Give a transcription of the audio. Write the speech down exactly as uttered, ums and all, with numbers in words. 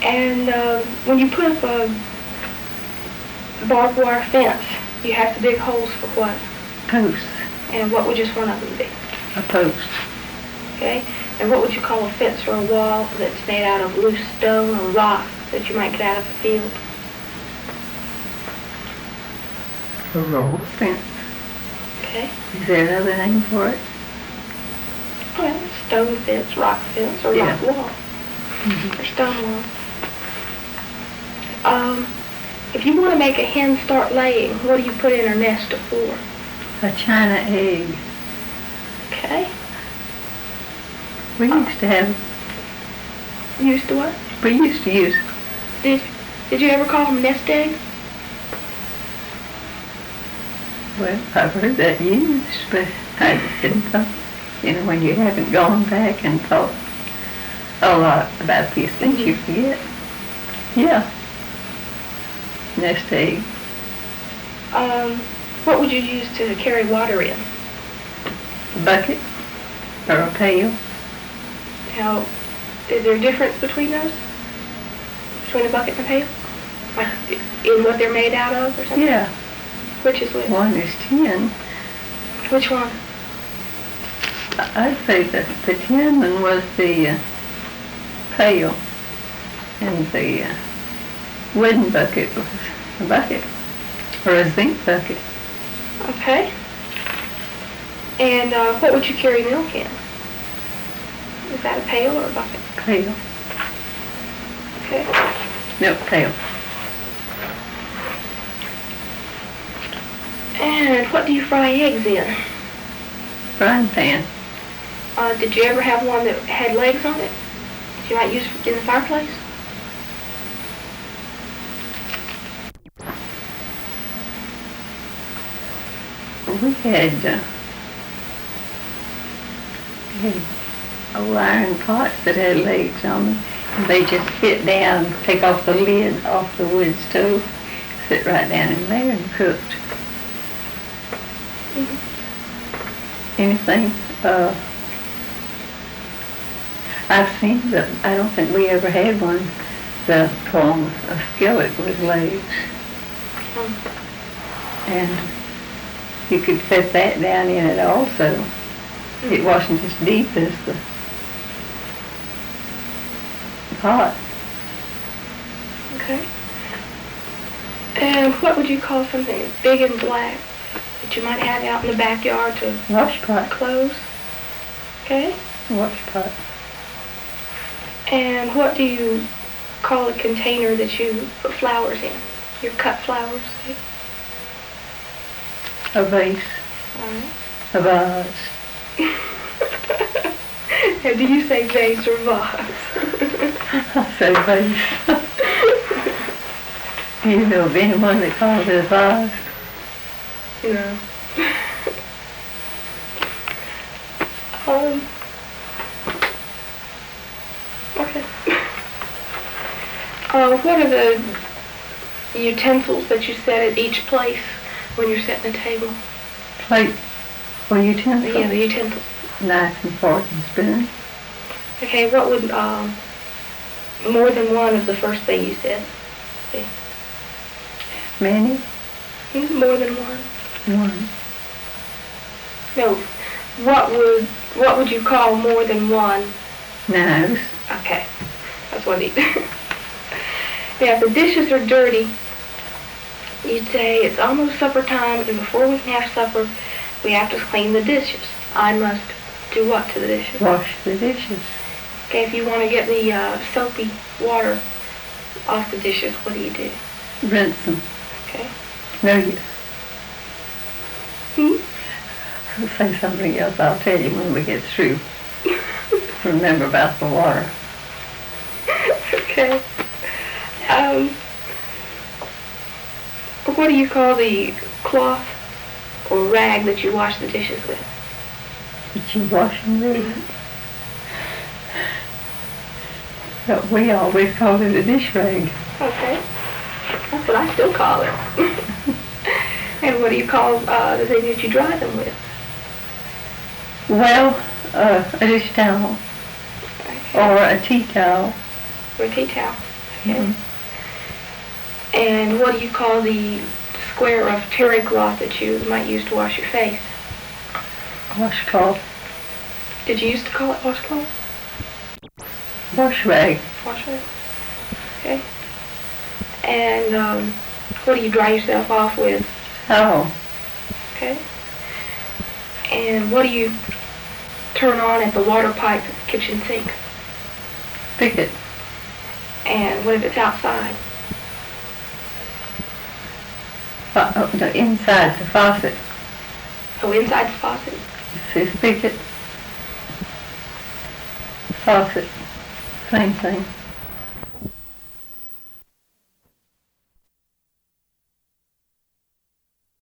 And uh, when you put up a barbed wire fence, you have to dig holes for what? Posts. And what would just one of them be? A post. Okay. And what would you call a fence or a wall that's made out of loose stone or rock that you might get out of a field? A roll fence. Okay. Is there another name for it? Well, stone fence, rock fence, or Yeah. rock wall. Mm-hmm. Or stone wall. Um, if you want to make a hen start laying, what do you put in her nest for? A china egg. Okay. We used to have, Used to what? we used to use, Did Did you ever call them nest eggs? well, I've heard that used, but I didn't think, you know, when you haven't gone back and thought a lot about these things, mm-hmm. you forget. Yeah. Nest egg. Um, what would you use to carry water in? A bucket or a pail. Now, is there a difference between those? Between a bucket and a pail? Like in what they're made out of or something? Yeah. Which is which? One is tin. Which one? I'd say that the tin one was the uh, pail, and the uh, wooden bucket was a bucket, or a zinc bucket. Okay. And uh, what would you carry milk in? Is that a pail or a bucket? Pail. Okay. Milk pail. And what do you fry eggs in? Frying pan. Uh, did you ever have one that had legs on it that you might use in the fireplace? We had, uh, we had old iron pots that had legs on them. And they just sit down, take off the lid off the wood stove, sit right down in there and cooked. Mm-hmm. Anything. Uh, I've seen, but I don't think we ever had one that called a skillet with legs. Mm. And you could set that down in it also. Mm. It wasn't as deep as the pot. Okay. And what would you call something big and black that you might have out in the backyard to wash pot? Clothes. Okay. Wash pot. And what do you call a container that you put flowers in? Your cut flowers? Okay. A vase. All right. A vase. And do you say vase or vase? I say vase. You know of anyone that calls it a vase? No. um. Okay. Uh, what are the utensils that you set at each place when you're setting the table? Plate or utensils? Yeah, the utensils. Knife and fork and spoon. Okay, what would um, more than one of the first thing you said be? Many? More than one? One. No. What would what would you call more than one? Knives. Okay. That's what I need. Now, if the dishes are dirty, you'd say it's almost supper time, and before we can have supper, we have to clean the dishes. I must do what to the dishes? Wash the dishes. Okay, if you want to get the uh, soapy water off the dishes, what do you do? Rinse them. Okay. No, you... Hmm? I'll say something else. I'll tell you when we get through. Remember about the water. Okay. Um, what do you call the cloth or rag that you wash the dishes with? That you wash them with? But we always called it a dish rag. Okay. That's what I still call it. And what do you call uh, the thing that you dry them with? Well, uh, a dish towel. Okay. Or a tea towel. Or a tea towel. Okay. Mm-hmm. And what do you call the square of terry cloth that you might use to wash your face? Washcloth. Did you used to call it washcloth? Wash rag. Wash rag. Okay. And um, what do you dry yourself off with? Towel. Okay. And what do you turn on at the water pipe at the kitchen sink? Spigot. And what if it's outside? Fa- oh, no, inside the faucet. Oh, inside the faucet? See, spigot. Faucet. Same thing.